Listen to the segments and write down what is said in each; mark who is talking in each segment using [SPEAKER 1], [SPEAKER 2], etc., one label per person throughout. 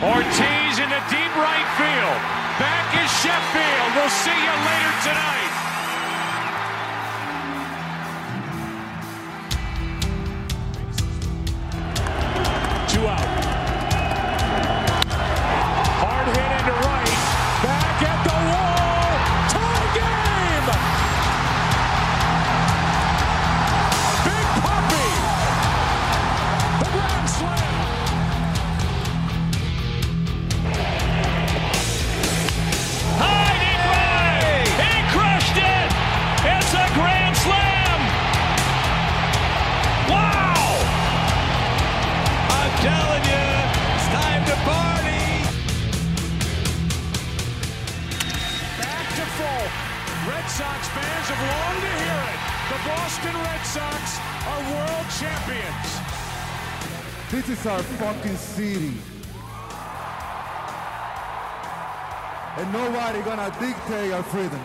[SPEAKER 1] Ortiz into deep right field. Back is Sheffield. We'll see you later tonight. Two out. Hard hit into right. Back at the wall. Tie game. Big Puppy. The grand slam. High deep right. He crushed it. It's a grand slam. Wow. I'm telling you, it's time to party. Back to full. Red Sox fans have longed to hear it. The Boston Red Sox are world champions.
[SPEAKER 2] This is our fucking city. And nobody gonna dictate our freedom.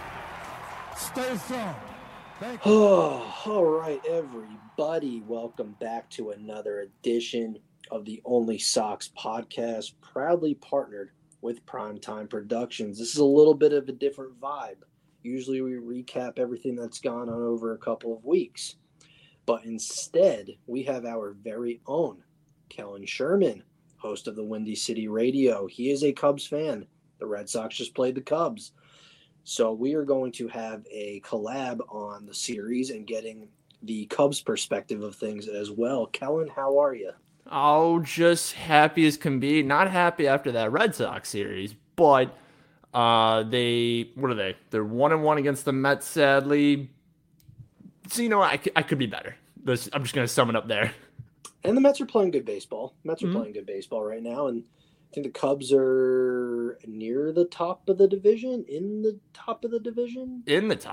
[SPEAKER 2] Stay strong. Thank you.
[SPEAKER 3] All right, everybody. Welcome back to another edition of the Only Sox podcast, proudly partnered with Primetime Productions. This is a little bit of a different vibe. Usually we recap everything that's gone on over a couple of weeks. But instead, we have our very own Kellen Sherman, host of the Windy City Radio. He is a Cubs fan. The Red Sox just played the Cubs. So we are going to have a collab on the series and getting the Cubs perspective of things as well. Kellen, how are you?
[SPEAKER 4] Oh, just happy as can be. Not happy after that Red Sox series, but what are they? They're 1-1 against the Mets, sadly. So, I could be better. I'm just going to sum it up there.
[SPEAKER 3] And the Mets are playing good baseball. Playing good baseball right now, and I think the Cubs are near the top of the division, in the top of the division.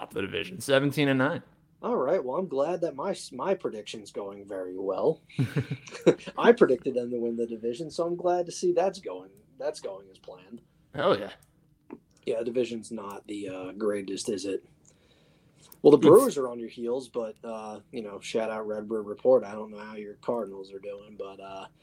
[SPEAKER 4] 17-9.
[SPEAKER 3] All right. Well, I'm glad that my prediction's going very well. I predicted them to win the division, so I'm glad to see that's going as planned.
[SPEAKER 4] Hell yeah.
[SPEAKER 3] Yeah, division's not the greatest, is it? Well, the Brewers are on your heels, but shout out Redbird Report. I don't know how your Cardinals are doing, but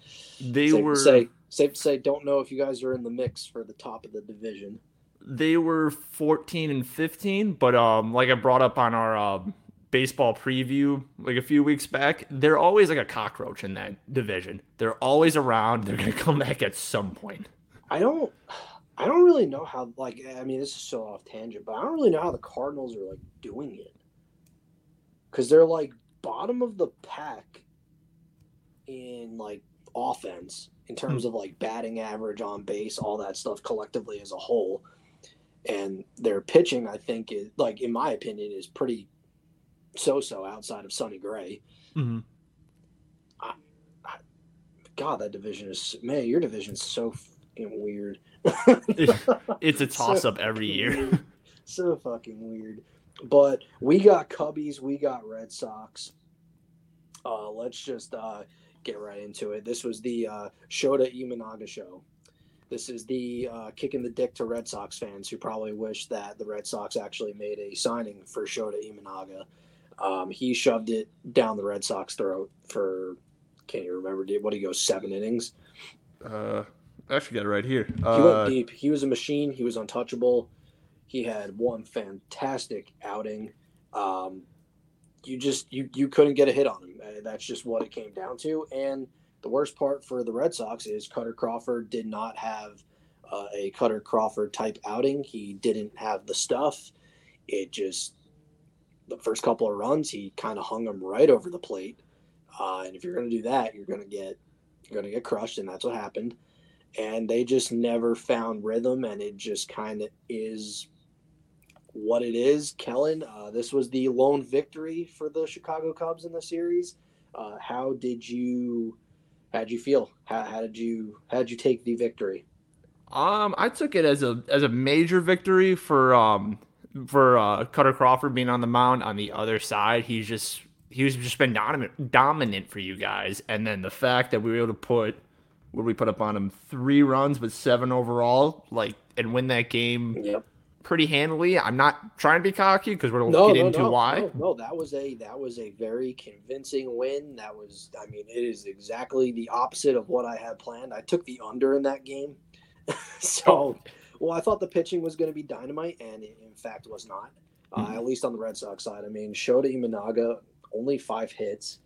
[SPEAKER 3] safe to say, don't know if you guys are in the mix for the top of the division.
[SPEAKER 4] They were 14-15, but like I brought up on our baseball preview like a few weeks back, they're always like a cockroach in that division. They're always around. They're gonna come back at some point.
[SPEAKER 3] I don't really know how. This is so off tangent, but I don't really know how the Cardinals are doing it, because they're bottom of the pack in offense in terms of batting average, on base, all that stuff collectively as a whole, and their pitching, I think, is in my opinion, is pretty so outside of Sonny Gray.
[SPEAKER 4] Mm-hmm.
[SPEAKER 3] God, that division is your division's so weird.
[SPEAKER 4] It's a toss-up every year.
[SPEAKER 3] So fucking weird. But we got Cubbies, we got Red Sox. Let's just get right into it. This was the Shota Imanaga show. This is the kicking the dick to Red Sox fans who probably wish that the Red Sox actually made a signing for Shota Imanaga. He shoved it down the Red Sox throat for, can't you remember, what do you go, 7 innings?
[SPEAKER 4] I actually got it right here.
[SPEAKER 3] He went deep. He was a machine. He was untouchable. He had one fantastic outing. You couldn't get a hit on him. That's just what it came down to. And the worst part for the Red Sox is Cutter Crawford did not have a Cutter Crawford type outing. He didn't have the stuff. The first couple of runs, he kind of hung them right over the plate. And if you're going to do that, you're going to get crushed, and that's what happened. And they just never found rhythm, and it just kind of is what it is. Kellen, this was the lone victory for the Chicago Cubs in the series. How did you feel? How did you take the victory?
[SPEAKER 4] I took it as a major victory for Cutter Crawford being on the mound. On the other side, he's just been dominant for you guys, and then the fact that we were able to put. What did we put up on him? 3 runs, but 7 overall, and win that game.
[SPEAKER 3] Yep.
[SPEAKER 4] pretty handily. I'm not trying to be cocky because we're going to get into why.
[SPEAKER 3] No, that was a very convincing win. I mean, it is exactly the opposite of what I had planned. I took the under in that game. Well, I thought the pitching was going to be dynamite, and it in fact was not, at least on the Red Sox side. I mean, Shota Imanaga, only 5 hits,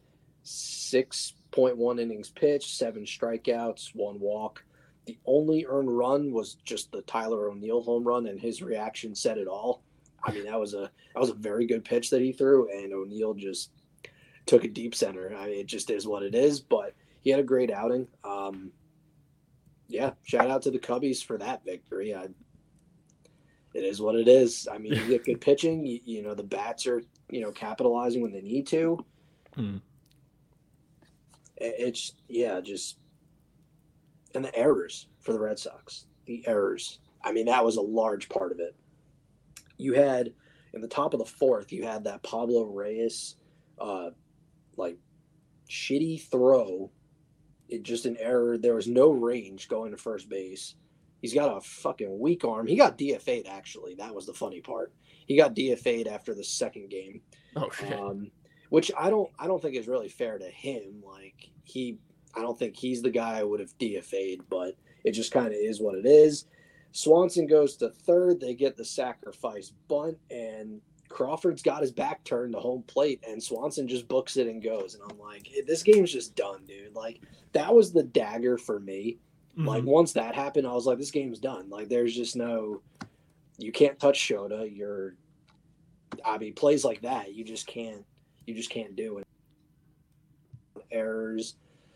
[SPEAKER 3] 6.1 innings pitched, 7 strikeouts, 1 walk. The only earned run was just the Tyler O'Neill home run, and his reaction said it all. I mean, that was a very good pitch that he threw, and O'Neill just took a deep center. I mean, it just is what it is, but he had a great outing. Yeah, shout out to the Cubbies for that victory. It is what it is. I mean, you get good pitching. You know, the bats are, capitalizing when they need to. It's, just – and the errors for the Red Sox. The errors. I mean, that was a large part of it. You had – in the top of the 4th, you had that Pablo Reyes, shitty throw. It just an error. There was no range going to first base. He's got a fucking weak arm. He got DFA'd, actually. That was the funny part. He got DFA'd after the second game.
[SPEAKER 4] Oh, shit.
[SPEAKER 3] Which I don't think is really fair to him. I don't think he's the guy I would have DFA'd, but it just kind of is what it is. Swanson goes to third. They get the sacrifice bunt, and Crawford's got his back turned to home plate, and Swanson just books it and goes. And I'm like, this game's just done, dude. That was the dagger for me. Mm-hmm. Once that happened, I was like, this game's done. There's just no – you can't touch Shota. Plays like that, you just can't do it. Errors.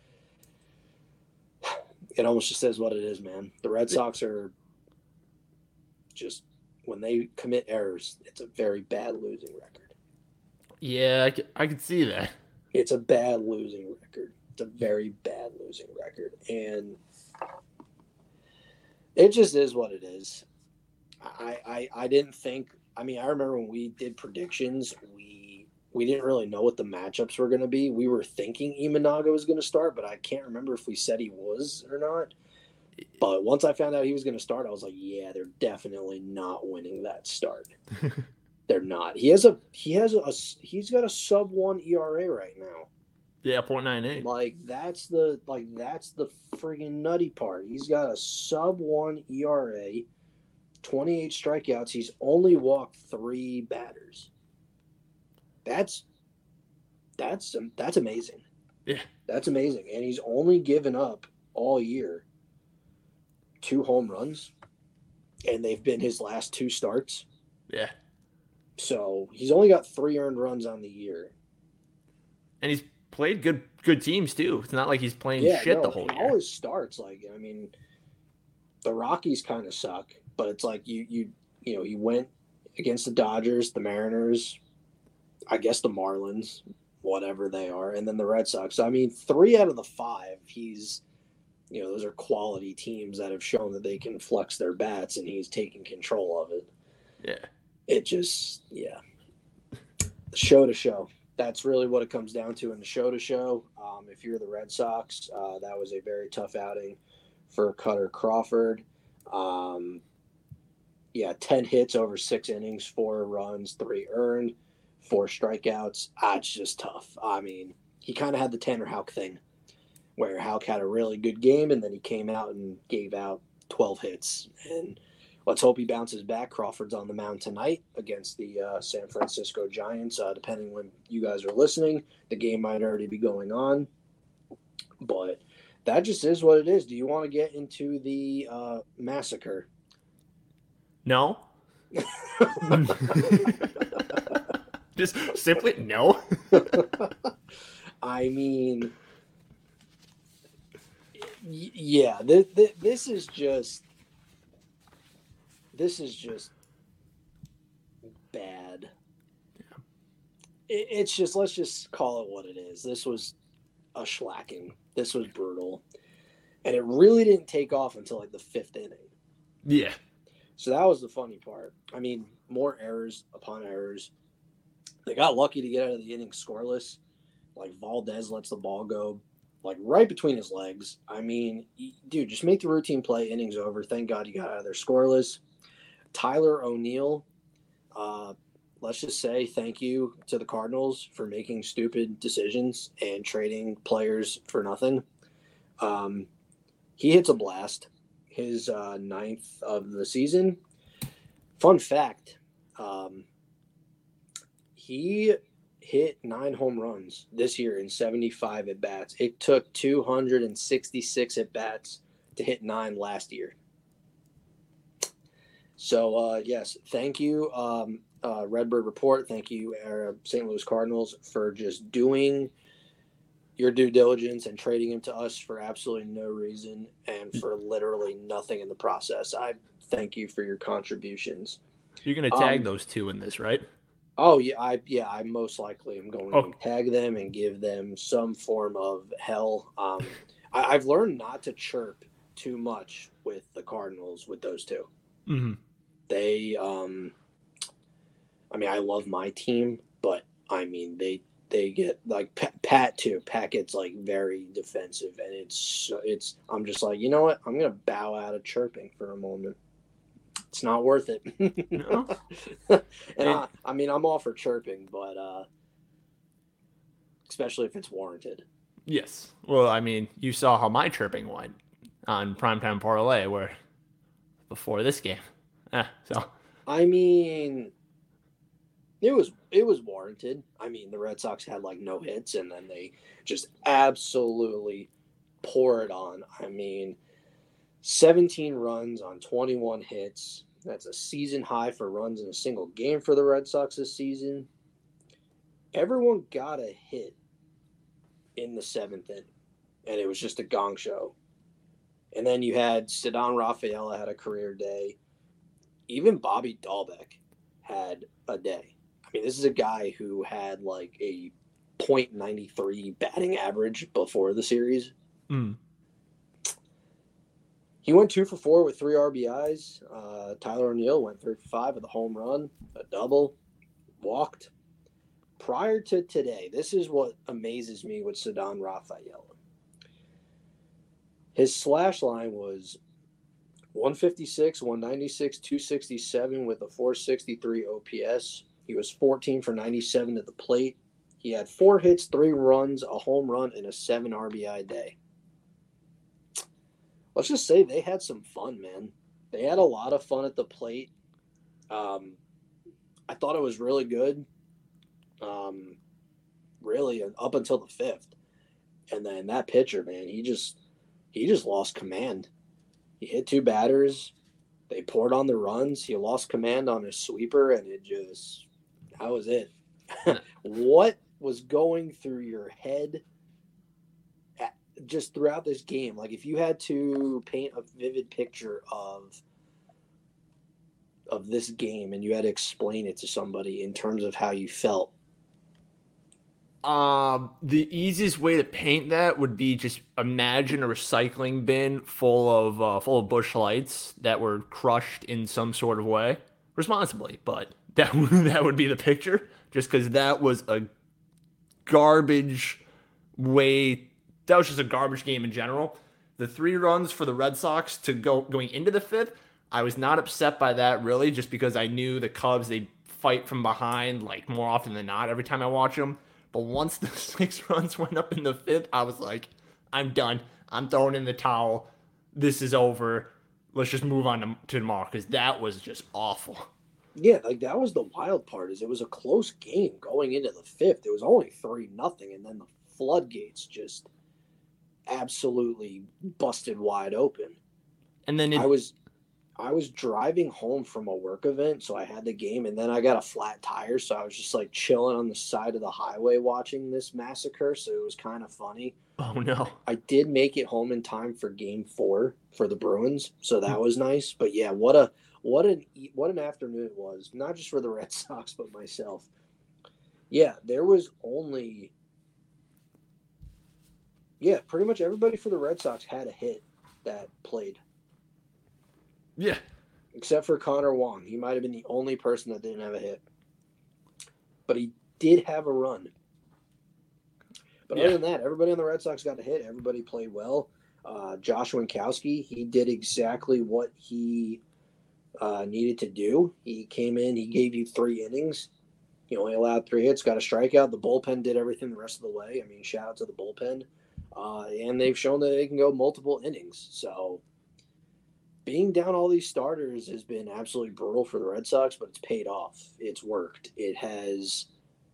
[SPEAKER 3] It almost just says what it is, man. The Red Sox are just – when they commit errors, it's a very bad losing record.
[SPEAKER 4] Yeah, I can see that.
[SPEAKER 3] It's a bad losing record. It's a very bad losing record. And it just is what it is. I didn't think – I remember when we did predictions, we didn't really know what the matchups were going to be. We were thinking Imanaga was going to start, but I can't remember if we said he was or not. But once I found out he was going to start, I was like, yeah, they're definitely not winning that start. They're not. He's got a sub 1 ERA right now.
[SPEAKER 4] Yeah, 0.98.
[SPEAKER 3] That's the friggin' nutty part. He's got a sub 1 ERA, 28 strikeouts. He's only walked 3 batters. That's amazing.
[SPEAKER 4] Yeah.
[SPEAKER 3] That's amazing. And he's only given up all year 2 home runs, and they've been his last 2 starts.
[SPEAKER 4] Yeah.
[SPEAKER 3] So he's only got 3 earned runs on the year.
[SPEAKER 4] And he's played good teams too. It's not like he's playing the whole year.
[SPEAKER 3] All his starts, the Rockies kind of suck, but it's like he went against the Dodgers, the Mariners, I guess the Marlins, whatever they are, and then the Red Sox. So 3 out of the 5, he's those are quality teams that have shown that they can flex their bats, and he's taking control of it.
[SPEAKER 4] Yeah.
[SPEAKER 3] It just, show to show. That's really what it comes down to in the show to show. If you're the Red Sox, that was a very tough outing for Cutter Crawford. 10 hits over 6 innings, 4 runs, 3 earned, 4 strikeouts. It's just tough. He kind of had the Tanner Houck thing, where Houck had a really good game, and then he came out and gave out 12 hits. And let's hope he bounces back. Crawford's on the mound tonight against the San Francisco Giants. Depending when you guys are listening, the game might already be going on. But that just is what it is. Do you want to get into the massacre? No.
[SPEAKER 4] Just simply no.
[SPEAKER 3] Yeah, this is just bad. Yeah. It's just, let's just call it what it is. This was a shellacking. This was brutal. And it really didn't take off until the 5th inning.
[SPEAKER 4] Yeah.
[SPEAKER 3] So that was the funny part. More errors upon errors. They got lucky to get out of the inning scoreless. Valdez lets the ball go right between his legs. Dude, just make the routine play, innings over. Thank God you got out of there scoreless. Tyler O'Neill, let's just say thank you to the Cardinals for making stupid decisions and trading players for nothing. He hits a blast, his ninth of the season. Fun fact, he hit 9 home runs this year in 75 at-bats. It took 266 at-bats to hit 9 last year. So, yes, thank you, Redbird Report. Thank you, St. Louis Cardinals, for just doing your due diligence and trading him to us for absolutely no reason and for literally nothing in the process. I thank you for your contributions.
[SPEAKER 4] You're going to tag those two in this, right?
[SPEAKER 3] Oh, yeah, I most likely am going to tag them and give them some form of hell. I've learned not to chirp too much with the Cardinals with those two.
[SPEAKER 4] Mm-hmm.
[SPEAKER 3] They, I love my team, but, they get, like, Pat, too. Pat gets, like, very defensive, and I'm just like, you know what? I'm going to bow out of chirping for a moment. It's not worth it.
[SPEAKER 4] No.
[SPEAKER 3] And I'm all for chirping, but especially if it's warranted.
[SPEAKER 4] Yes. Well, you saw how my chirping went on Primetime Parlay, where before this game. So.
[SPEAKER 3] It was warranted. The Red Sox had like no hits, and then they just absolutely pour it on. 17 runs on 21 hits. That's a season high for runs in a single game for the Red Sox this season. Everyone got a hit in the 7th inning, and it was just a gong show. And then you had Ceddanne Rafaela had a career day. Even Bobby Dahlbeck had a day. This is a guy who had like a .93 batting average before the series.
[SPEAKER 4] Mm.
[SPEAKER 3] He went 2 for 4 with 3 RBIs. Tyler O'Neill went 3 for 5 with a home run, a double, walked. Prior to today, this is what amazes me with Ceddanne Rafaela. His slash line was 156, 196, 267 with a 463 OPS. He was 14 for 97 at the plate. He had 4 hits, 3 runs, a home run, and a 7 RBI day. Let's just say they had some fun, man. They had a lot of fun at the plate. I thought it was really good, really up until the 5th. And then that pitcher, man, he just lost command. He hit 2 batters. They poured on the runs. He lost command on his sweeper, and that was it. What was going through your head just throughout this game? Like, if you had to paint a vivid picture of this game and you had to explain it to somebody in terms of how you felt.
[SPEAKER 4] The easiest way to paint that would be just imagine a recycling bin full of Busch Lights that were crushed in some sort of way, responsibly, but that would be the picture, just because that was a garbage way. That was just a garbage game in general. The 3 runs for the Red Sox going into the 5th, I was not upset by that, really, just because I knew the Cubs, they fight from behind like more often than not every time I watch them. But once the 6 runs went up in the 5th, I was like, I'm done. I'm throwing in the towel. This is over. Let's just move on to tomorrow, because that was just awful.
[SPEAKER 3] Yeah, like that was the wild part, is it was a close game going into the 5th. It was only 3-0, and then the floodgates just absolutely busted wide open.
[SPEAKER 4] And then
[SPEAKER 3] I was driving home from a work event, so I had the game, and then I got a flat tire, so I was just like chilling on the side of the highway watching this massacre, so it was kind of funny.
[SPEAKER 4] Oh no.
[SPEAKER 3] I did make it home in time for game 4 for the Bruins, so that was nice. But yeah, what an afternoon it was, not just for the Red Sox, but myself. Yeah, there was only pretty much everybody for the Red Sox had a hit that played.
[SPEAKER 4] Yeah.
[SPEAKER 3] Except for Connor Wong. He might have been the only person that didn't have a hit. But he did have a run. But other than that, everybody on the Red Sox got a hit. Everybody played well. Josh Winkowski, he did exactly what he needed to do. He came in, he gave you 3 innings. He only allowed 3 hits, got a strikeout. The bullpen did everything the rest of the way. I mean, shout out to the bullpen. And they've shown that they can go multiple innings. So being down all these starters has been absolutely brutal for the Red Sox, but it's paid off. It's worked. It's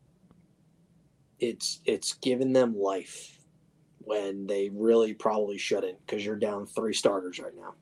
[SPEAKER 3] given them life when they really probably shouldn't, because you're down 3 starters right now.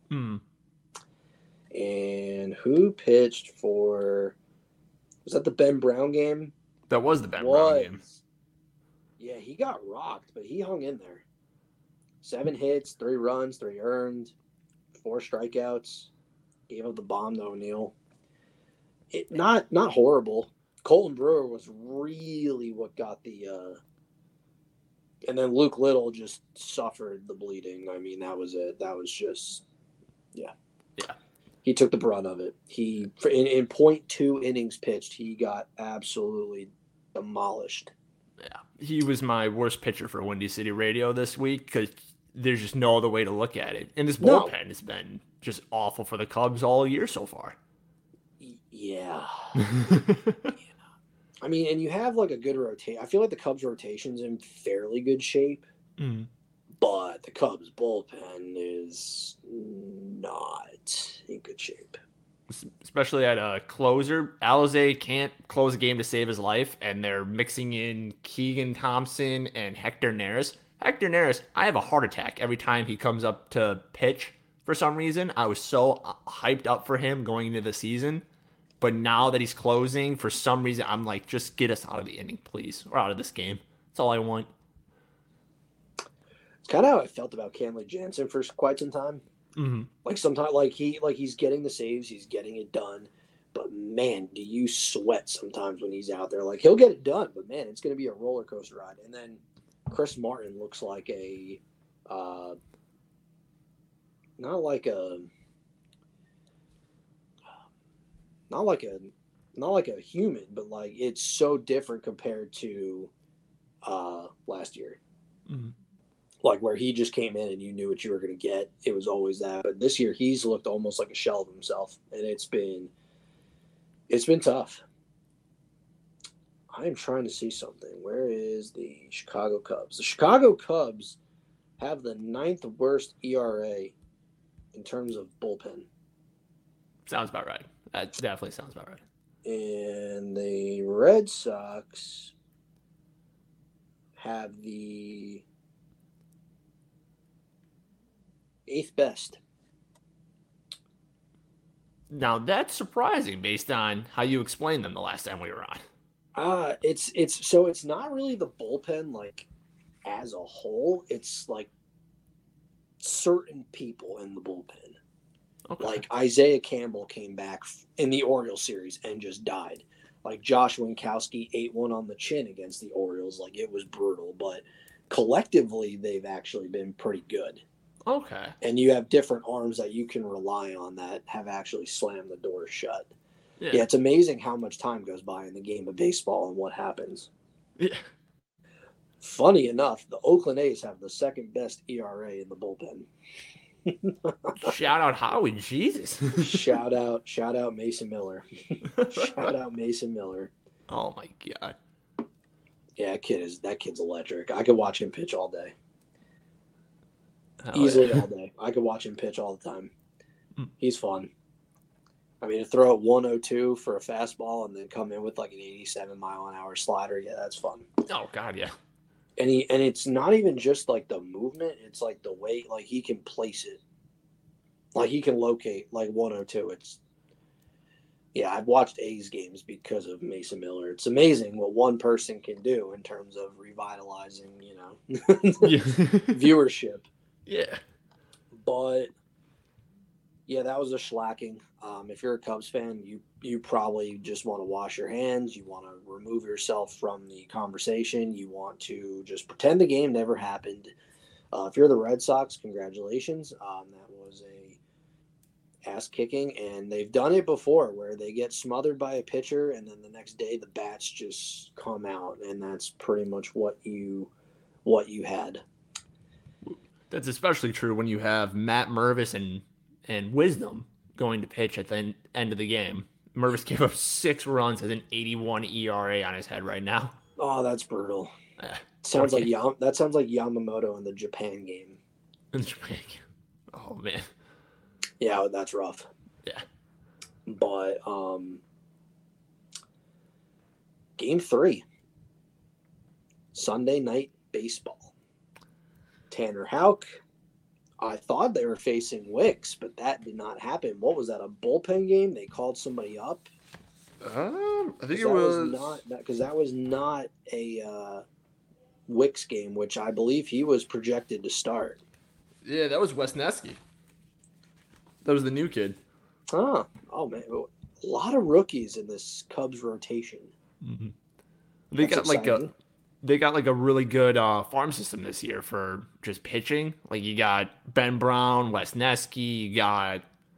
[SPEAKER 3] And who pitched for? Was that the Ben Brown game?
[SPEAKER 4] That was the Ben Brown game.
[SPEAKER 3] Yeah, he got rocked, but he hung in there. 7 hits, 3 runs, 3 earned, 4 strikeouts. Gave up the bomb to O'Neill. Not horrible. Colton Brewer was really what got the and then Luke Little just suffered the bleeding. I mean, that was it. That was just yeah. He took the brunt of it. He in .2 innings pitched, he got absolutely demolished.
[SPEAKER 4] Yeah, he was my worst pitcher for Windy City Radio this week because there's just no other way to look at it. And this bullpen has been just awful for the Cubs all year so far.
[SPEAKER 3] Yeah. I mean, and you have like a good rotation. I feel like the Cubs rotation's in fairly good shape, but the Cubs bullpen is not in good shape.
[SPEAKER 4] Especially at a closer. Alizé can't close a game to save his life, and they're mixing in Keegan Thompson and Hector Neris. Hector Neris, I have a heart attack every time he comes up to pitch for some reason. I was so hyped up for him going into the season. But now that he's closing, for some reason, I'm like, just get us out of the inning, please. Or out of this game. That's all I want.
[SPEAKER 3] It's kind of how I felt about Kenley Jansen for quite some time. Like sometimes, he's getting the saves, he's getting it done. But man, do you sweat sometimes when he's out there? Like he'll get it done, but man, it's going to be a roller coaster ride. And then Chris Martin looks like not like a human, but like it's so different compared to last year. Like where he just came in and you knew what you were going to get. It was always that. But this year he's looked almost like a shell of himself, and it's been tough. I am trying to see something. Where is the Chicago Cubs? The Chicago Cubs have the 9th worst ERA in terms of bullpen.
[SPEAKER 4] Sounds about right. That definitely sounds about right.
[SPEAKER 3] And the Red Sox have the 8th best.
[SPEAKER 4] Now that's surprising based on how you explained them the last time we were on.
[SPEAKER 3] It's not really the bullpen like as a whole. It's like certain people in the bullpen.
[SPEAKER 4] Okay.
[SPEAKER 3] Like Isaiah Campbell came back in the Orioles series and just died. Like Josh Winkowski ate one on the chin against the Orioles. Like it was brutal, but collectively they've actually been pretty good.
[SPEAKER 4] Okay.
[SPEAKER 3] And you have different arms that you can rely on that have actually slammed the door shut. Yeah, it's amazing how much time goes by in the game of baseball and what happens.
[SPEAKER 4] Yeah.
[SPEAKER 3] Funny enough, the Oakland A's have the 2nd best ERA in the bullpen.
[SPEAKER 4] Shout out Howie, Jesus.
[SPEAKER 3] Shout out Mason Miller. Shout out Mason Miller.
[SPEAKER 4] Oh my God.
[SPEAKER 3] Yeah, that kid's electric. I could watch him pitch all day.
[SPEAKER 4] Hell
[SPEAKER 3] Easily
[SPEAKER 4] yeah.
[SPEAKER 3] all day. I could watch him pitch all the time. He's fun. I mean, to throw at 102 for a fastball and then come in with like an 87-mile-an-hour slider, yeah, that's fun.
[SPEAKER 4] Oh God, yeah.
[SPEAKER 3] And it's not even just like the movement; it's like the way, like he can place it, like he can locate like 102. I've watched A's games because of Mason Miller. It's amazing what one person can do in terms of revitalizing, viewership.
[SPEAKER 4] Yeah.
[SPEAKER 3] But yeah, that was a shellacking. If you're a Cubs fan, you probably just want to wash your hands. You want to remove yourself from the conversation. You want to just pretend the game never happened. If you're the Red Sox, congratulations. That was a ass kicking, and they've done it before where they get smothered by a pitcher, and then the next day the bats just come out, and that's pretty much what you had.
[SPEAKER 4] That's especially true when you have Matt Mervis and Wisdom going to pitch at the end of the game. Mervis gave up 6 runs as an 81 ERA on his head right now.
[SPEAKER 3] Oh, that's brutal.
[SPEAKER 4] Eh,
[SPEAKER 3] Sounds
[SPEAKER 4] okay.
[SPEAKER 3] like that sounds like Yamamoto in the Japan game.
[SPEAKER 4] In Japan. Oh man.
[SPEAKER 3] Yeah, that's rough.
[SPEAKER 4] Yeah.
[SPEAKER 3] But game 3, Sunday night baseball. Tanner Houck. I thought they were facing Wicks, but that did not happen. What was that? A bullpen game? They called somebody up.
[SPEAKER 4] I think it
[SPEAKER 3] That
[SPEAKER 4] was
[SPEAKER 3] not because that was not a Wicks game, which I believe he was projected to start.
[SPEAKER 4] Yeah, that was Wesneski. That was the new kid.
[SPEAKER 3] Oh man, a lot of rookies in this Cubs rotation.
[SPEAKER 4] Mm-hmm. They
[SPEAKER 3] That's
[SPEAKER 4] got like a really good farm system this year for just pitching. Like you got Ben Brown, Wesneski, you got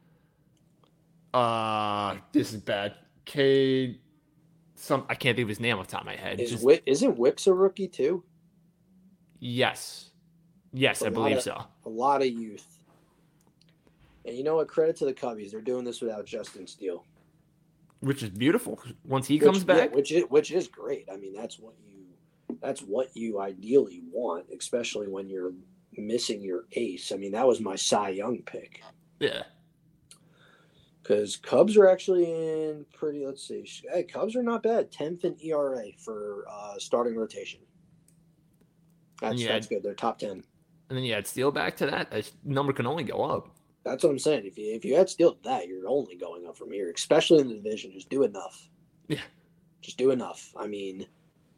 [SPEAKER 4] this is bad. I can't think of his name off the top of my head.
[SPEAKER 3] Isn't Wicks a rookie too?
[SPEAKER 4] Yes, I believe so.
[SPEAKER 3] A lot of youth. And you know what? Credit to the Cubbies. They're doing this without Justin Steele.
[SPEAKER 4] Which is beautiful. Once he comes back.
[SPEAKER 3] Yeah, which is great. I mean, that's what you ideally want, especially when you're missing your ace. I mean, that was my Cy Young pick.
[SPEAKER 4] Yeah.
[SPEAKER 3] Because Cubs are actually in pretty, let's see. Hey, Cubs are not bad. 10th in ERA for starting rotation. That's good. They're top 10.
[SPEAKER 4] And then you add Steele back to that. That number can only go up.
[SPEAKER 3] That's what I'm saying. If you add Steele to that, you're only going up from here, especially in the division. Just do enough.
[SPEAKER 4] Yeah.
[SPEAKER 3] Just do enough. I mean,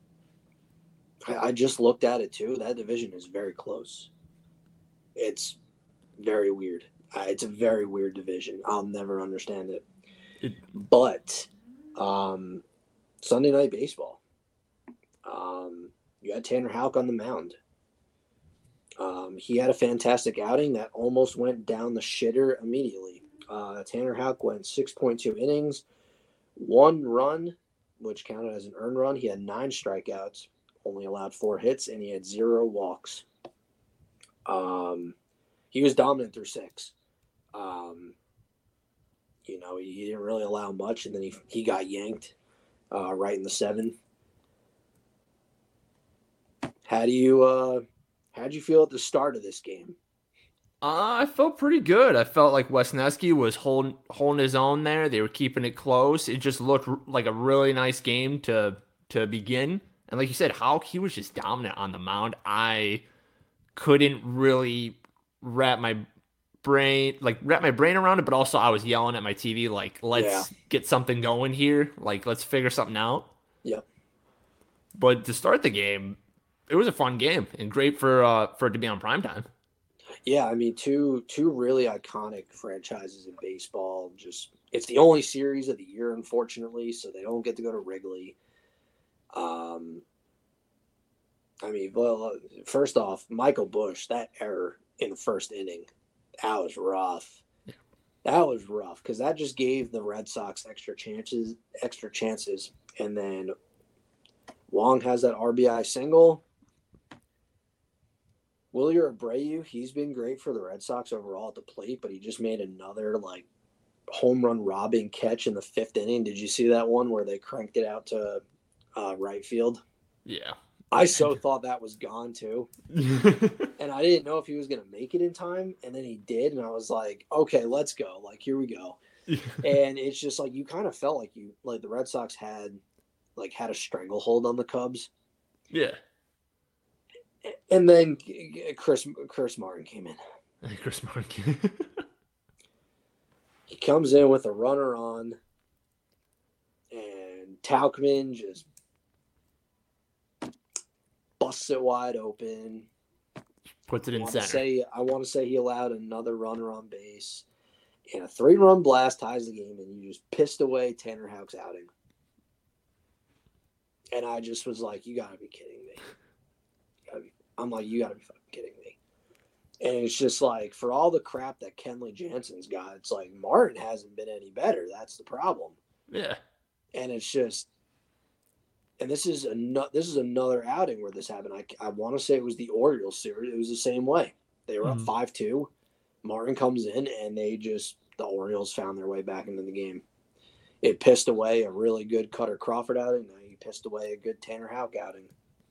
[SPEAKER 3] I just looked at it too. That division is very close. It's very weird. It's a very weird division. I'll never understand it. But Sunday night baseball. You had Tanner Houck on the mound. He had a fantastic outing that almost went down the shitter immediately. Tanner Houck went 6.2 innings, 1 run, which counted as an earned run. He had 9 strikeouts, only allowed 4 hits, and he had 0 walks. He was dominant through 6. He didn't really allow much, and then he got yanked right in the 7th. How'd you feel at the start of this game?
[SPEAKER 4] I felt pretty good. I felt like Wesneski was holding his own there. They were keeping it close. It just looked like a really nice game to begin. And like you said, Houck, he was just dominant on the mound. I couldn't really wrap my brain around it, but also I was yelling at my TV like, let's get something going here. Like, let's figure something out.
[SPEAKER 3] Yep.
[SPEAKER 4] But to start the game, it was a fun game and great for it to be on primetime.
[SPEAKER 3] Yeah, I mean, two really iconic franchises in baseball. Just it's the only series of the year, unfortunately, so they don't get to go to Wrigley. First off, Michael Busch, that error in the first inning, that was rough. Yeah. That was rough because that just gave the Red Sox extra chances, and then Wong has that RBI single. Wilyer Abreu, he's been great for the Red Sox overall at the plate, but he just made another home run robbing catch in the 5th inning. Did you see that one where they cranked it out to right field?
[SPEAKER 4] Yeah.
[SPEAKER 3] I so thought that was gone too. And I didn't know if he was going to make it in time. And then he did. And I was like, okay, let's go. Here we go. And it's just you kind of felt like the Red Sox had a stranglehold on the Cubs.
[SPEAKER 4] Yeah.
[SPEAKER 3] And then Chris Martin came in.
[SPEAKER 4] Chris Martin.
[SPEAKER 3] He comes in with a runner on, and Tauchman just busts it wide open.
[SPEAKER 4] Puts it in center.
[SPEAKER 3] I want to say he allowed another runner on base, and a 3-run blast ties the game, and you just pissed away Tanner Houck's outing. And I just was like, you got to be kidding me. I'm like, you got to be fucking kidding me. And it's just for all the crap that Kenley Jansen's got, it's Martin hasn't been any better. That's the problem.
[SPEAKER 4] Yeah.
[SPEAKER 3] And it's just, and this is another outing where this happened. I want to say it was the Orioles series. It was the same way. They were up 5-2. Martin comes in and they just the Orioles found their way back into the game. It pissed away a really good Cutter Crawford outing. Now you pissed away a good Tanner Houck outing.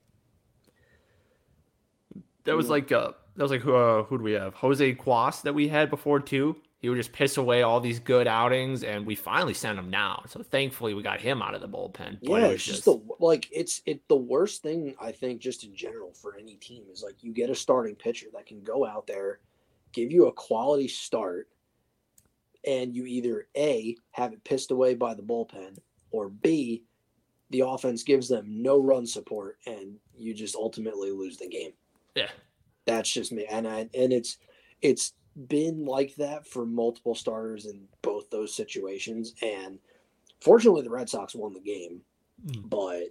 [SPEAKER 4] That was like who do we have? Jose Cuas that we had before too. He would just piss away all these good outings, and we finally sent him down. So thankfully, we got him out of the bullpen. But
[SPEAKER 3] yeah, it's just the worst thing I think just in general for any team is like you get a starting pitcher that can go out there, give you a quality start, and you either A, have it pissed away by the bullpen, or B, the offense gives them no run support, and you just ultimately lose the game.
[SPEAKER 4] Yeah,
[SPEAKER 3] that's just me, and it's been like that for multiple starters in both those situations, and fortunately the Red Sox won the game, but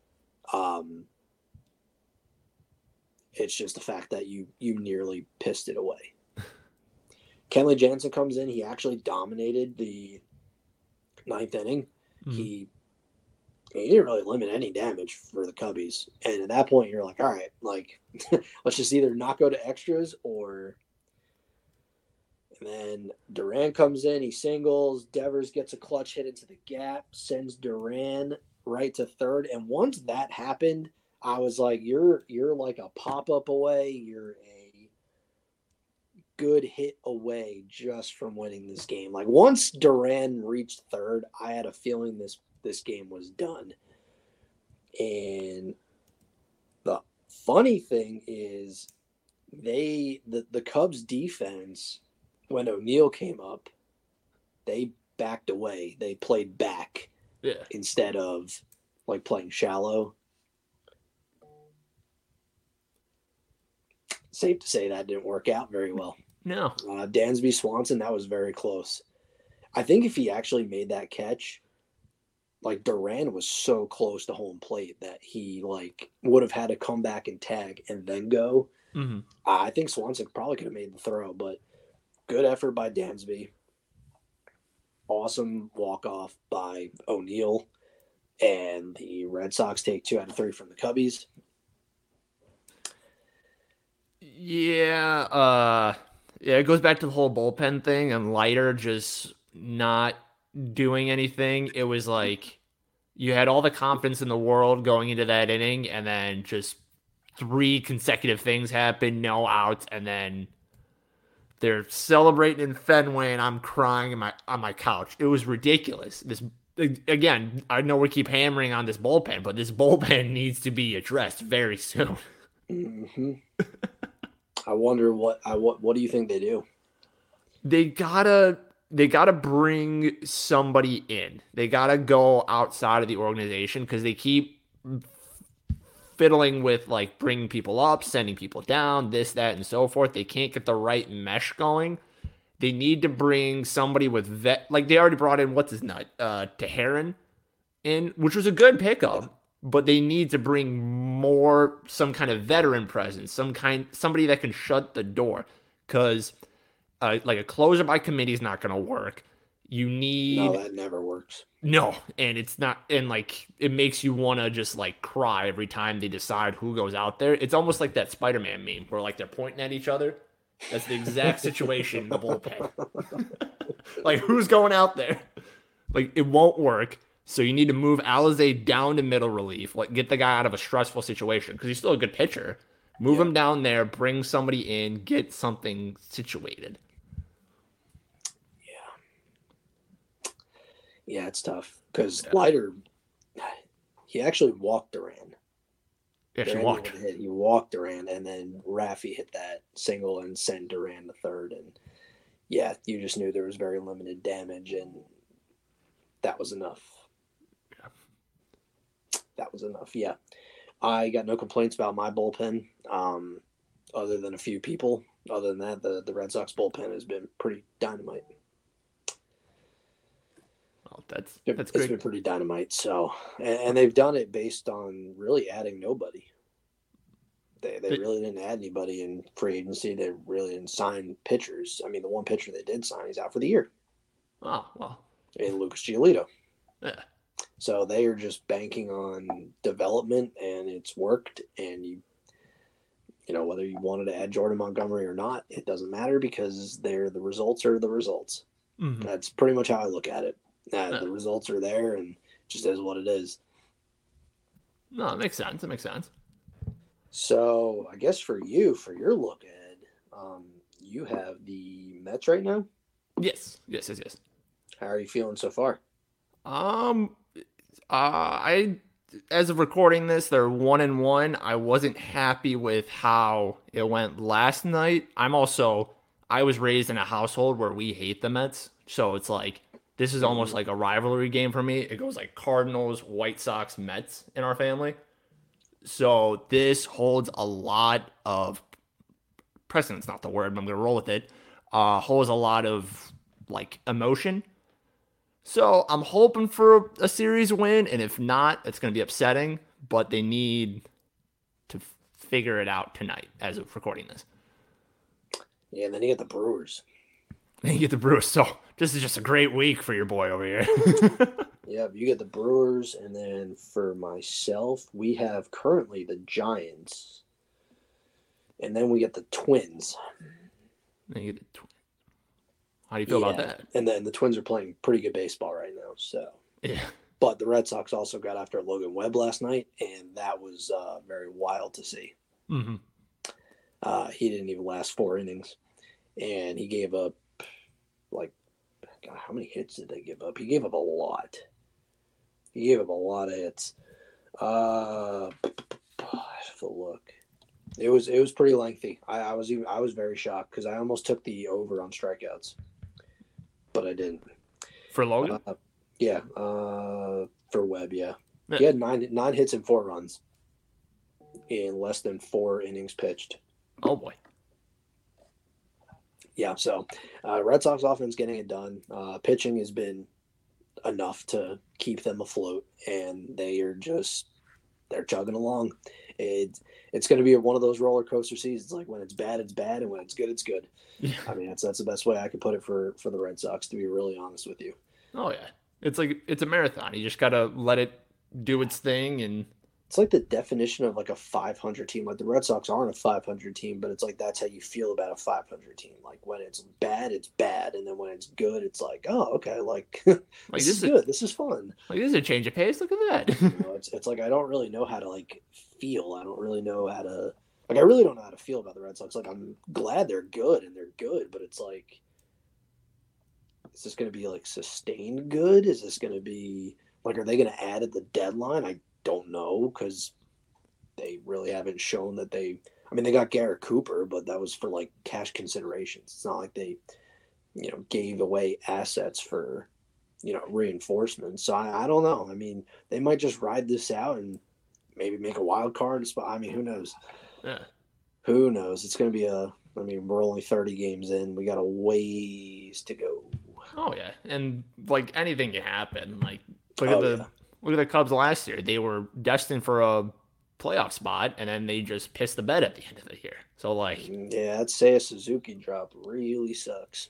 [SPEAKER 3] it's just the fact that you nearly pissed it away. Kenley Jansen comes in. He actually dominated the ninth inning. He didn't really limit any damage for the Cubbies, and at that point you're like, all right, like let's just either not go to extras or. And then Duran comes in, he singles. Devers gets a clutch hit into the gap, sends Duran right to third. And once that happened, I was like, you're like a pop-up away. You're a good hit away just from winning this game. Like once Duran reached third, I had a feeling this game was done. And the funny thing is the Cubs defense, when O'Neill came up, they backed away. They played back instead of like playing shallow. Safe to say that didn't work out very well.
[SPEAKER 4] No.
[SPEAKER 3] Dansby Swanson, that was very close. I think if he actually made that catch, like Duran was so close to home plate that he like would have had to come back and tag and then go.
[SPEAKER 4] Mm-hmm.
[SPEAKER 3] I think Swanson probably could have made the throw, but good effort by Dansby. Awesome walk-off by O'Neill. And the Red Sox take 2 out of 3 from the Cubbies.
[SPEAKER 4] Yeah, it goes back to the whole bullpen thing and Leiter just not doing anything. It was like you had all the confidence in the world going into that inning, and then just 3 consecutive things happened, no outs, and then they're celebrating in Fenway, and I'm crying on my couch. It was ridiculous. This again, I know we keep hammering on this bullpen, but this bullpen needs to be addressed very soon.
[SPEAKER 3] Mm-hmm. I wonder what do you think they do?
[SPEAKER 4] They gotta bring somebody in. They gotta go outside of the organization because they keep fiddling with like bringing people up, sending people down, this, that, and so forth. They can't get the right mesh going. They need to bring somebody with like they already brought in what's his nut, Teheran in, which was a good pickup. But they need to bring some kind of veteran presence, somebody that can shut the door, because like a closer by committee is not going to work. You need
[SPEAKER 3] that never works.
[SPEAKER 4] No, and it's not, and like it makes you want to just like cry every time they decide who goes out there. It's almost like that Spider-Man meme where like they're pointing at each other. That's the exact situation in the bullpen. Like who's going out there? Like it won't work. So you need to move Alizé down to middle relief, like get the guy out of a stressful situation because he's still a good pitcher. Move him down there, bring somebody in, get something situated.
[SPEAKER 3] Yeah, it's tough because Leiter, he actually walked Duran.
[SPEAKER 4] Yeah,
[SPEAKER 3] he walked Duran, and then Raffy hit that single and sent Duran to third. And yeah, you just knew there was very limited damage, and that was enough. That was enough. Yeah. I got no complaints about my bullpen, other than a few people. Other than that, the Red Sox bullpen has been pretty dynamite.
[SPEAKER 4] Well, that's
[SPEAKER 3] great. It's been pretty dynamite. So, and they've done it based on really adding nobody. They really didn't add anybody in free agency. They really didn't sign pitchers. I mean, the one pitcher they did sign, he's out for the year.
[SPEAKER 4] Oh, well.
[SPEAKER 3] And Lucas Giolito.
[SPEAKER 4] Yeah.
[SPEAKER 3] So they are just banking on development, and it's worked. And you know, whether you wanted to add Jordan Montgomery or not, it doesn't matter because the results are the results. That's pretty much how I look at it.
[SPEAKER 4] Yeah.
[SPEAKER 3] The results are there, and it just is what it is.
[SPEAKER 4] No, it makes sense. It makes sense.
[SPEAKER 3] So I guess for your look ahead, you have the Mets right now.
[SPEAKER 4] Yes.
[SPEAKER 3] How are you feeling so far?
[SPEAKER 4] I as of recording this, they're 1-1. I wasn't happy with how it went last night. I was raised in a household where we hate the Mets, so it's like this is almost like a rivalry game for me. It goes like Cardinals, White Sox, Mets in our family. So this holds a lot of precedence, not the word, but I'm gonna roll with it. Holds a lot of like emotion. So I'm hoping for a series win, and if not, it's gonna be upsetting. But they need to figure it out tonight, as of recording this.
[SPEAKER 3] Yeah, and then you get the Brewers.
[SPEAKER 4] And you get the Brewers. So this is just a great week for your boy over here.
[SPEAKER 3] Yeah, you get the Brewers, and then for myself, we have currently the Giants, and then we get the Twins.
[SPEAKER 4] Then you get the How do you feel about that?
[SPEAKER 3] And then the Twins are playing pretty good baseball right now. So
[SPEAKER 4] Yeah.
[SPEAKER 3] But the Red Sox also got after Logan Webb last night, and that was very wild to see.
[SPEAKER 4] Mm-hmm.
[SPEAKER 3] He didn't even last 4 innings, and he gave up God, how many hits did they give up? He gave up a lot. He gave up a lot of hits. I have to look. It was pretty lengthy. I was very shocked because I almost took the over on strikeouts, but I didn't.
[SPEAKER 4] For Logan?
[SPEAKER 3] Yeah. For Webb, yeah. He had nine hits and 4 runs in less than 4 innings pitched.
[SPEAKER 4] Oh boy.
[SPEAKER 3] Yeah, so Red Sox offense getting it done. Pitching has been enough to keep them afloat, and they're chugging along. It's going to be one of those roller coaster seasons. Like when it's bad, and when it's good, it's good.
[SPEAKER 4] Yeah.
[SPEAKER 3] I mean, that's the best way I could put it for the Red Sox, to be really honest with you.
[SPEAKER 4] Oh yeah, it's a marathon. You just gotta let it do its thing, and
[SPEAKER 3] it's like the definition of like a 500 team. Like the Red Sox aren't a 500 team, but it's like that's how you feel about a 500 team. Like when it's bad, and then when it's good, it's like, oh, okay, like this is good. This is fun.
[SPEAKER 4] Like this is a change of pace. Look at that.
[SPEAKER 3] It's like I don't really know how to like feel. I don't really know how to I really don't know how to feel about the Red Sox. Like I'm glad they're good, but it's like, is this going to be like sustained good? Is this going to be like, are they going to add at the deadline? I don't know, because they really haven't shown that they got Garrett Cooper, but that was for like cash considerations. It's not like they gave away assets for reinforcements. So I don't know. I mean, they might just ride this out and maybe make a wild card spot. I mean, who knows?
[SPEAKER 4] Yeah.
[SPEAKER 3] Who knows? It's going to be we're only 30 games in. We got a ways to go.
[SPEAKER 4] Oh yeah, and like anything can happen. Like look at the Cubs last year. They were destined for a playoff spot, and then they just pissed the bed at the end of the year. So like,
[SPEAKER 3] yeah, I'd say a Suzuki drop really sucks.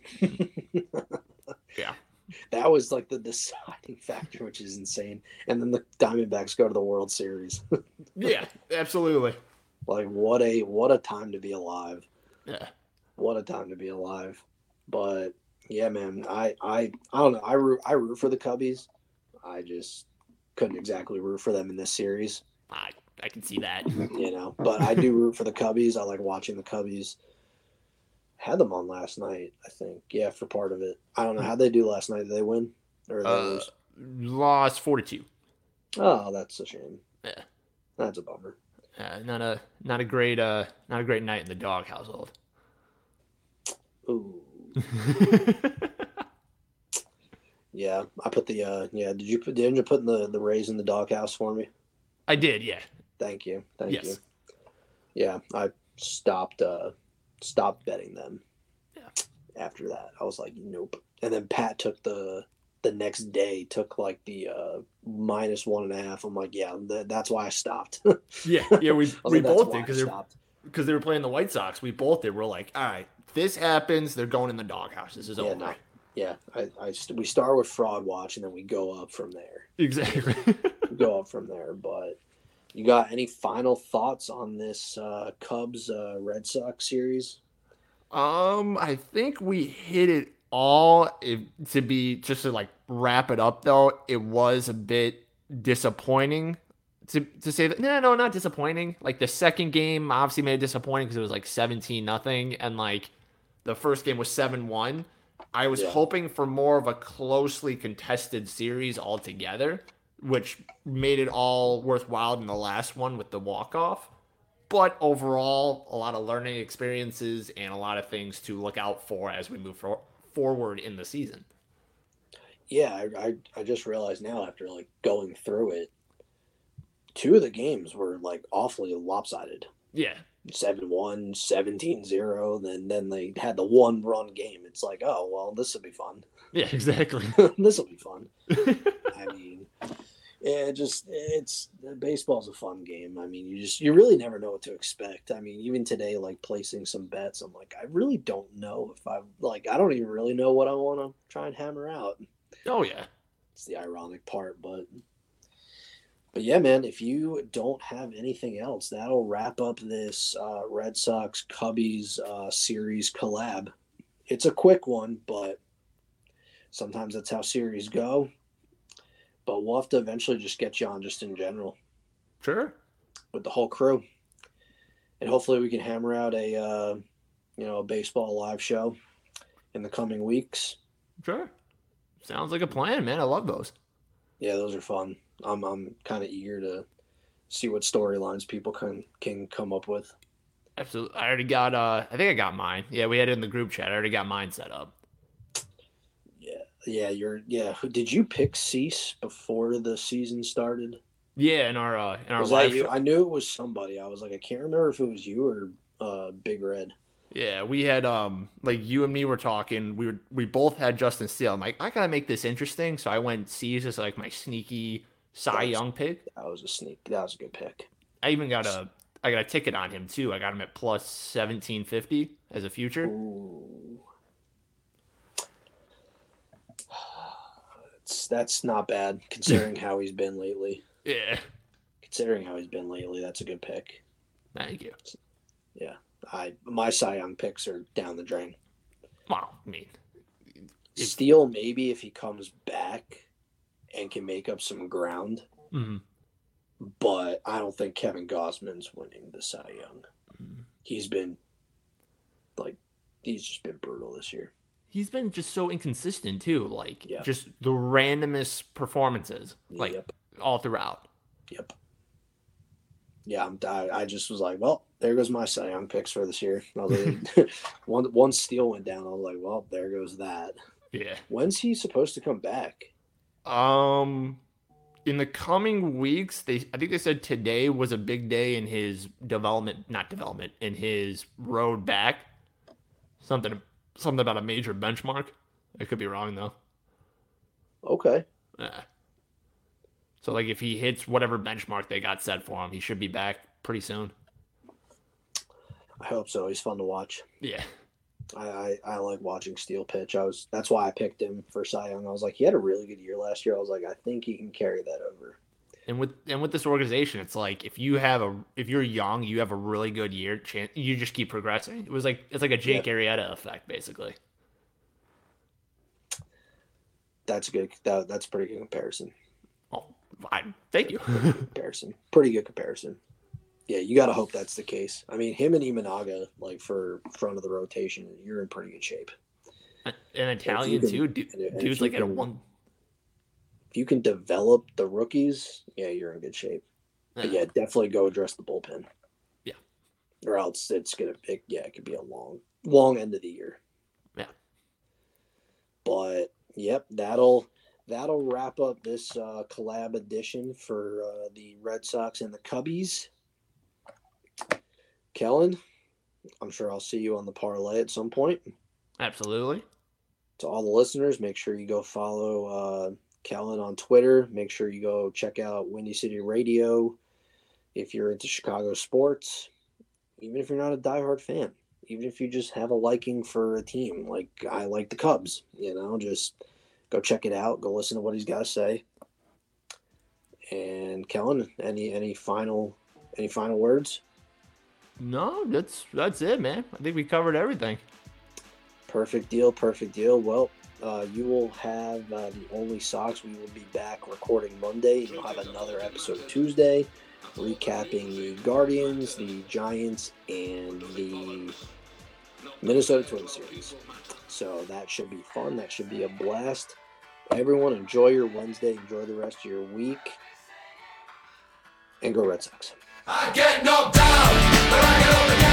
[SPEAKER 4] Yeah,
[SPEAKER 3] that was like the deciding factor, which is insane. And then the Diamondbacks go to the World Series.
[SPEAKER 4] Yeah, absolutely.
[SPEAKER 3] Like what a time to be alive.
[SPEAKER 4] Yeah,
[SPEAKER 3] what a time to be alive. But yeah, man, I don't know. I root for the Cubbies. I just couldn't exactly root for them in this series.
[SPEAKER 4] I can see that.
[SPEAKER 3] But I do root for the Cubbies. I like watching the Cubbies. Had them on last night, I think. Yeah, for part of it. I don't know. How'd they do last night? Did they win? Or did they lose?
[SPEAKER 4] Lost 4-2.
[SPEAKER 3] Oh, that's a shame.
[SPEAKER 4] Yeah.
[SPEAKER 3] That's a bummer.
[SPEAKER 4] Not a great night in the dog household.
[SPEAKER 3] Ooh. Yeah, I put the didn't you put the Rays in the doghouse for me?
[SPEAKER 4] I did, yeah.
[SPEAKER 3] Thank you.
[SPEAKER 4] Yes.
[SPEAKER 3] Yeah, I stopped betting them.
[SPEAKER 4] Yeah.
[SPEAKER 3] After that, I was like, nope. And then Pat took the next day took like the -1.5. I'm like, yeah, that's why I stopped.
[SPEAKER 4] Yeah, we both did because they were playing the White Sox. We both did. We're like, all right, this happens. They're going in the doghouse. This is over.
[SPEAKER 3] No. Yeah, we start with Fraud Watch and then we go up from there.
[SPEAKER 4] Exactly.
[SPEAKER 3] Go up from there. But you got any final thoughts on this Cubs Red Sox series?
[SPEAKER 4] I think we hit it to like wrap it up though, it was a bit disappointing to say that. No, not disappointing. Like the second game obviously made it disappointing because it was like 17-0, and like the first game was 7-1. I was hoping for more of a closely contested series altogether, which made it all worthwhile in the last one with the walk-off. But overall, a lot of learning experiences and a lot of things to look out for as we move forward in the season.
[SPEAKER 3] Yeah, I just realized now after like going through it, 2 of the games were like awfully lopsided.
[SPEAKER 4] Yeah.
[SPEAKER 3] 7-1, 17-0, then they had the 1-run game. It's like, oh, well, this will be fun.
[SPEAKER 4] Yeah, exactly.
[SPEAKER 3] This will be fun. I mean, baseball's a fun game. I mean, you really never know what to expect. I mean, even today, like placing some bets, I'm like, I really don't know if I don't even really know what I want to try and hammer out.
[SPEAKER 4] Oh yeah.
[SPEAKER 3] It's the ironic part, but yeah, man, if you don't have anything else, that'll wrap up this Red Sox Cubbies series collab. It's a quick one, but sometimes that's how series go. But we'll have to eventually just get you on just in general.
[SPEAKER 4] Sure.
[SPEAKER 3] With the whole crew. And hopefully we can hammer out a baseball live show in the coming weeks.
[SPEAKER 4] Sure. Sounds like a plan, man. I love those.
[SPEAKER 3] Yeah, those are fun. I'm kind of eager to see what storylines people can come up with.
[SPEAKER 4] Absolutely. I already got I think I got mine. Yeah, we had it in the group chat. I already got mine set up. Yeah, did you pick Cease before the season started? Yeah, in our
[SPEAKER 3] was
[SPEAKER 4] live
[SPEAKER 3] that you?
[SPEAKER 4] show.
[SPEAKER 3] I knew it was somebody. I was like, I can't remember if it was you or Big Red.
[SPEAKER 4] Yeah, we had like you and me were talking. We both had Justin Steele. I'm like, I gotta make this interesting, so I went Cease as like my sneaky Cy Young pick.
[SPEAKER 3] That was a good pick.
[SPEAKER 4] I even got a ticket on him too. I got him at plus 1750 as a future.
[SPEAKER 3] Ooh. That's not bad considering how he's been lately.
[SPEAKER 4] Yeah.
[SPEAKER 3] Considering how he's been lately, that's a good pick.
[SPEAKER 4] Thank you.
[SPEAKER 3] Yeah. My Cy Young picks are down the drain.
[SPEAKER 4] Well, I mean,
[SPEAKER 3] Steele maybe if he comes back and can make up some ground.
[SPEAKER 4] Mm-hmm.
[SPEAKER 3] But I don't think Kevin Gausman's winning the Cy Young.
[SPEAKER 4] Mm-hmm.
[SPEAKER 3] He's just been brutal this year.
[SPEAKER 4] He's been just so inconsistent too. Like just the randomest performances, like all throughout.
[SPEAKER 3] Yep. Yeah, I just was like, well, there goes my Cy Young picks for this year. I was like, once Steele went down, I was like, well, there goes that.
[SPEAKER 4] Yeah.
[SPEAKER 3] When's he supposed to come back?
[SPEAKER 4] In the coming weeks, I think they said today was a big day in his in his road back. Something about a major benchmark. I could be wrong though.
[SPEAKER 3] Okay.
[SPEAKER 4] Yeah. So like if he hits whatever benchmark they got set for him, he should be back pretty soon.
[SPEAKER 3] I hope so. He's fun to watch.
[SPEAKER 4] Yeah.
[SPEAKER 3] I like watching Steele pitch. That's why I picked him for Cy Young. I was like, he had a really good year last year. I was like, I think he can carry that over.
[SPEAKER 4] And with this organization, it's like if you're young, you have a really good year, you just keep progressing. It's like a Jake Arrieta effect, basically.
[SPEAKER 3] That's good. That's a pretty good comparison.
[SPEAKER 4] Oh, thank you.
[SPEAKER 3] Pretty good comparison. Yeah, you got to hope that's the case. I mean, him and Imanaga, like for front of the rotation, you're in pretty good shape.
[SPEAKER 4] An Italian too, dude's like at a one.
[SPEAKER 3] If you can develop the rookies, yeah, you're in good shape. But yeah, definitely go address the bullpen. Yeah, or else it could be a long end of the year.
[SPEAKER 4] Yeah,
[SPEAKER 3] but yep, that'll wrap up this collab edition for the Red Sox and the Cubbies. Kellen, I'm sure I'll see you on the parlay at some point.
[SPEAKER 4] Absolutely.
[SPEAKER 3] To all the listeners, make sure you go follow Kellen on Twitter. Make sure you go check out Windy City Radio if you're into Chicago sports. Even if you're not a diehard fan, even if you just have a liking for a team, like I like the Cubs, just go check it out. Go listen to what he's got to say. And Kellen, any final words?
[SPEAKER 4] No, that's it, man. I think we covered everything.
[SPEAKER 3] Perfect deal. Well, you will have the Only Sox. We will be back recording Monday. You'll have another episode Tuesday, recapping the Guardians, the Giants, and the Minnesota Twins series. So that should be fun. That should be a blast. Everyone, enjoy your Wednesday. Enjoy the rest of your week. And go Red Sox.
[SPEAKER 5] I get knocked down, but I get up again.